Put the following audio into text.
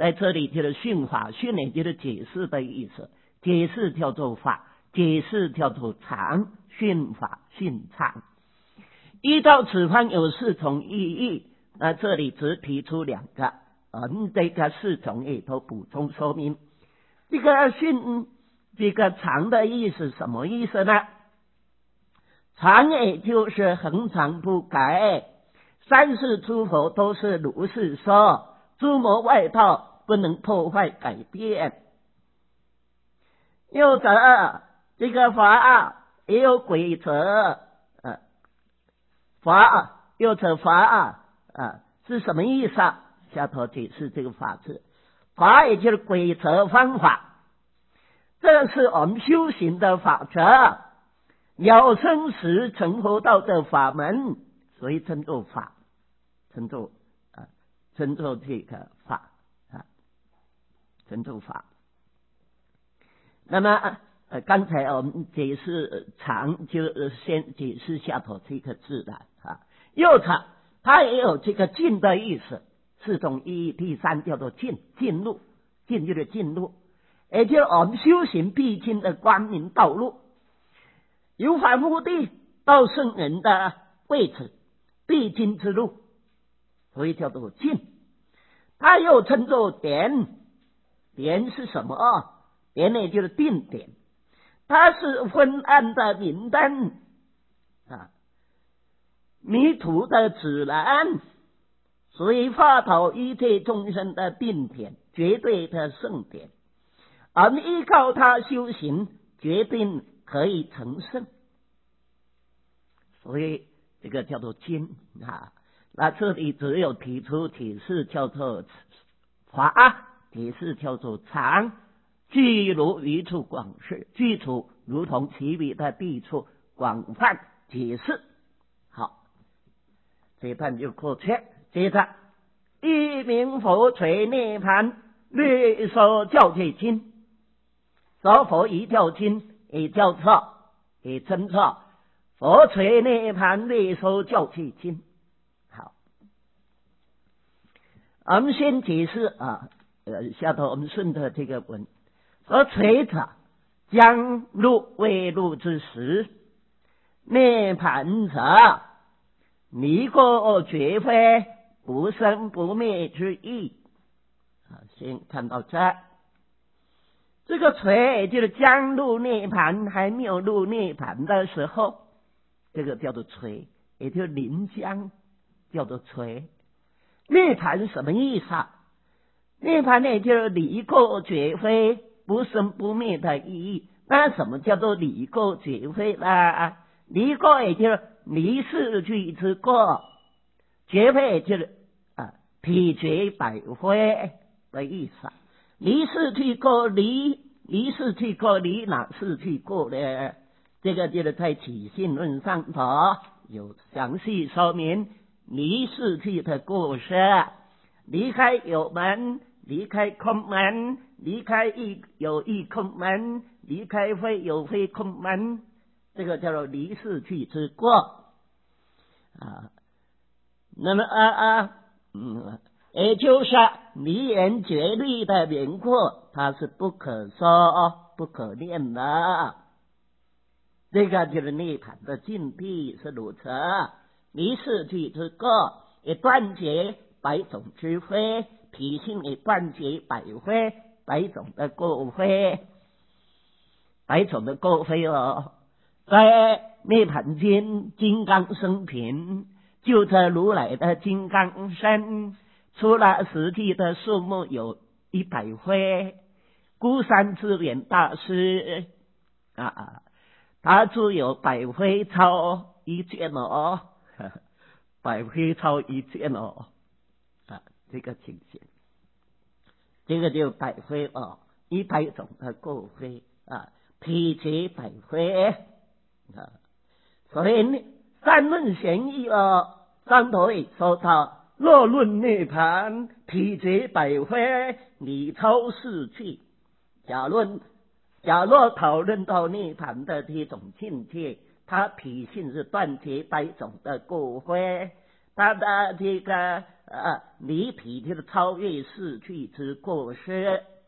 在这里就是训法，训也就是解释的意思，解释叫做法，解释叫做常，训法训常。依照此方有4种意义，那这里只提出2个，这个4种也都补充说明。这个训这个常的意思什么意思呢？常也就是恒常不改，三世诸佛都是如是说，诸魔外道不能破坏改变。又者这个法也有规则，法又者法是什么意思啊？下头解释这个法字，法也就是规则方法，这是我们修行的法则，了生死成佛道的法门，所以称作法，称作这个法称作法。那么刚才我们解释常，就先解释下头这个字的又常，它也有这个进的意思，4种意义。第3叫做进入，进就是进入，也就是我们修行必经的光明道路，由凡夫地到圣人的位置，必经之路，所以叫做进。它又称作点，点是什么？点也就是定点，它是昏暗的明灯迷途的指南，所以化导一切众生的定点，绝对的圣点，而依靠它修行，决定可以成圣，所以这个叫做经那这里只有提出解释叫做法，解释叫做常，具如一处广释，具足如同其余的地处广泛解释。好，这一段就过去。接着一名佛垂涅盘略说教戒经，说佛一教经也叫错，也真错，佛垂涅盘略说教戒经。好，我们先解释下头我们顺着这个文，说垂者将入未入之时，涅盘者离过绝非，不生不灭之意。先看到这个垂就是将入涅盘，还没有入涅盘的时候，这个叫做垂，也就是临将，叫做垂。涅盘什么意思涅盘呢，就是离过绝非，不生不灭的意义。那什么叫做离过绝非呢？离过也就是离世去之过，绝非也就是否决百非的意思。离世去过，离世去过，离哪世去过呢？这个就是在起信论上头有详细说明离世去的过失，离开有门，离开空门，离开有异空门，离开非有非空门，这个叫做离世去之过那么也就是离言绝律的名过，它是不可说不可念的。这个就是涅槃的境地是如此，离世去之过，也断绝百种之非，体性也断绝百非，百种的过非，百种的过非在涅槃经金刚生平，就着如来的金刚身，除了实际的数目有100非，孤山智远大师他著有百非超一卷百非超一卷这个情形，这个就百非100种的过非否决百非所以三论玄义上头也说到，若论涅盘，否决百非，理超世趣。假若讨论到涅盘的这种境界，它体性是断绝百种的过非，它的这个你体贴的超越逝去之过失。